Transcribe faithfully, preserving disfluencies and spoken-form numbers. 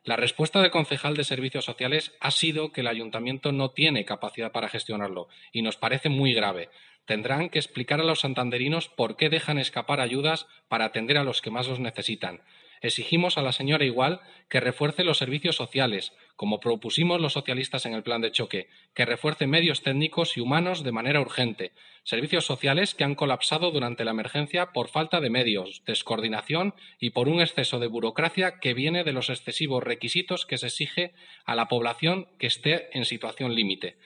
La respuesta del concejal de Servicios Sociales ha sido que el ayuntamiento no tiene capacidad para gestionarlo y nos parece muy grave. Tendrán que explicar a los santanderinos por qué dejan escapar ayudas para atender a los que más los necesitan. Exigimos a la señora Igual que refuerce los servicios sociales, como propusimos los socialistas en el plan de choque, que refuerce medios técnicos y humanos de manera urgente. Servicios sociales que han colapsado durante la emergencia por falta de medios, descoordinación y por un exceso de burocracia que viene de los excesivos requisitos que se exige a la población que esté en situación límite.